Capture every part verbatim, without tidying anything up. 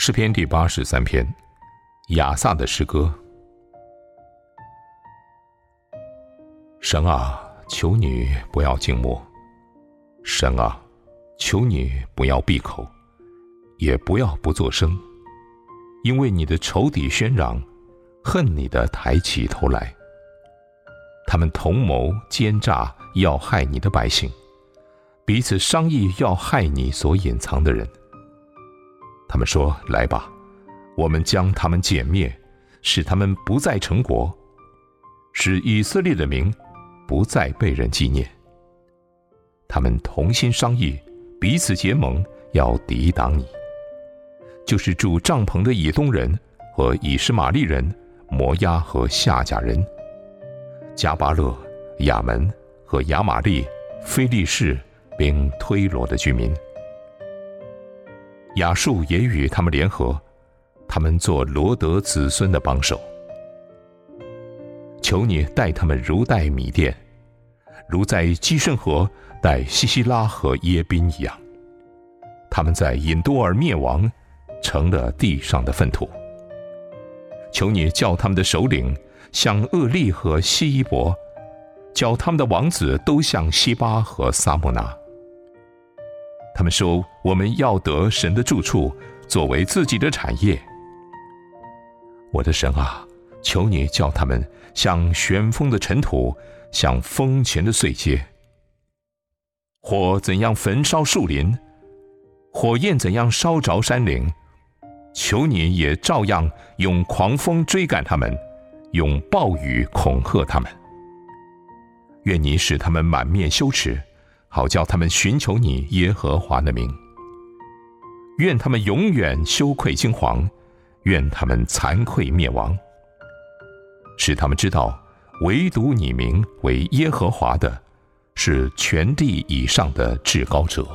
诗篇第八十三篇，亚萨的诗歌。神啊，求你不要静默；神啊，求你不要闭口，也不要不作声，因为你的仇敌喧嚷，恨你的抬起头来。他们同谋奸诈，要害你的百姓，彼此商议要害你所隐藏的人。他们说：来吧，我们将他们歼灭，使他们不再成国，使以色列的名不再被人纪念。他们同心商议，彼此结盟，要抵挡你，就是住帐篷的以东人和以实玛利人、摩押和夏甲人、加巴勒、亚门和亚玛利、非利士并推罗的居民。亚述也与他们联合，他们做罗德子孙的帮手。求你待他们如待米甸，如在基顺河待西西拉和耶宾一样。他们在隐多尔灭亡，成了地上的粪土。求你叫他们的首领像厄利和希伊伯，叫他们的王子都像西巴和撒母拿。他们说：我们要得神的住处，作为自己的产业。我的神啊，求你叫他们像旋风的尘土，像风前的碎秸。火怎样焚烧树林，火焰怎样烧着山岭，求你也照样用狂风追赶他们，用暴雨恐吓他们。愿你使他们满面羞耻，好叫他们寻求你耶和华的名。愿他们永远羞愧惊惶，愿他们惭愧灭亡。使他们知道，唯独你名为耶和华的，是全地以上的至高者。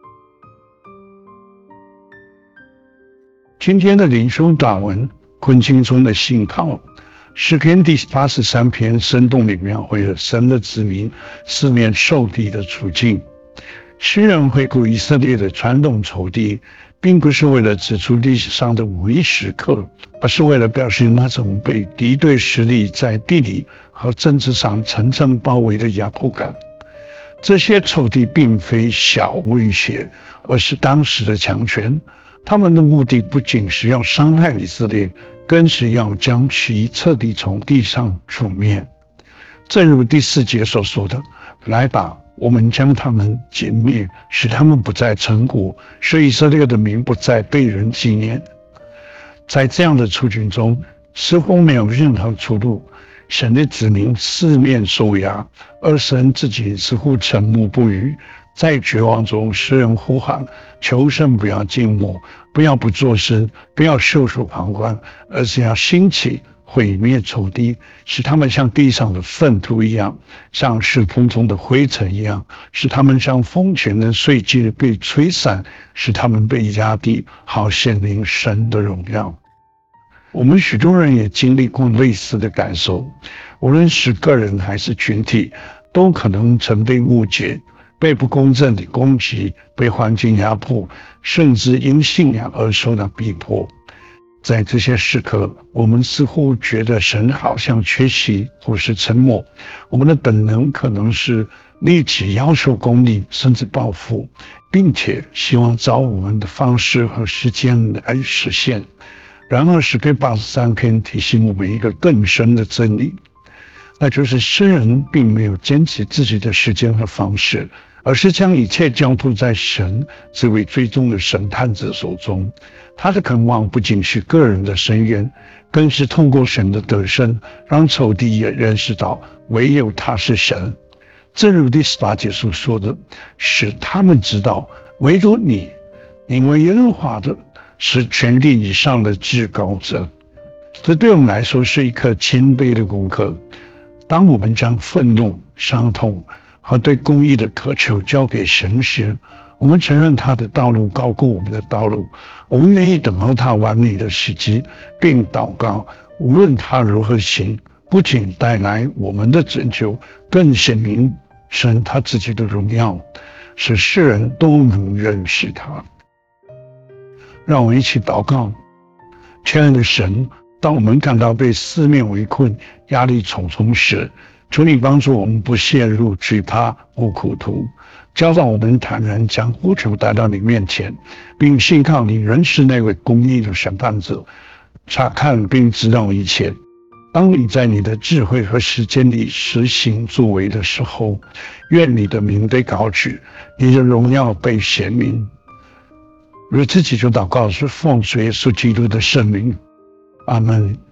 今天的灵修大文，困境中的信靠。诗篇第八十三篇生动地描绘了神的子民四面受敌的处境。诗人回顾以色列的传统仇敌，并不是为了指出历史上的无意时刻，而是为了表现那种被敌对势力在地理和政治上层层包围的压迫感。这些仇敌并非小威胁，而是当时的强权。他们的目的不仅是要伤害以色列，更是要将其彻底从地上除灭。正如第四节所说的：来吧，我们将他们歼灭，使他们不再成国，使以色列的名不再被人纪念。在这样的处境中，似乎没有任何出路。神的子民四面受压，而神自己似乎沉默不语。在绝望中，诗人呼喊：求神不要静默，不要不作声，不要袖手旁观，而是要兴起毁灭仇敌，使他们像地上的粪土一样，像石风中的灰尘一样，使他们像风前的碎秸被吹散，使他们被压低，好显明神的荣耀。我们许多人也经历过类似的感受，无论是个人还是群体，都可能曾被误解，被不公正的攻击，被环境压迫，甚至因信仰而受到逼迫。在这些时刻，我们似乎觉得神好像缺席或是沉默。我们的本能可能是立即要求公义，甚至报复，并且希望照我们的方式和时间来实现。然而诗篇八十三篇提醒我们一个更深的真理，那就是诗人并没有坚持自己的时间和方式，而是将一切交托在神这位最终的审判者手中。他的渴望不仅是个人的深渊，更是通过神的得胜，让仇敌也认识到唯有他是神。正如第十八节所说的，使他们知道唯独你，因为耶和华的是全地以上的至高者。这对我们来说是一课谦卑的功课。当我们将愤怒、伤痛和对公义的渴求交给神时，我们承认他的道路高过我们的道路，我们愿意等候他完美的时机，并祷告，无论他如何行，不仅带来我们的拯救，更显明神他自己的荣耀，使世人都能认识他。让我们一起祷告。 亲爱的神，当我们感到被四面围困、压力重重时，求你帮助我们不陷入惧怕或苦毒，教导我们坦然将呼求带到你面前，并信靠你仍是那位公义的审判者，查看并知道一切。当你在你的智慧和时间里实行作为的时候，愿你的名被高举，你的荣耀被显明。如此祈求祷告是奉主耶稣基督的圣名，阿们。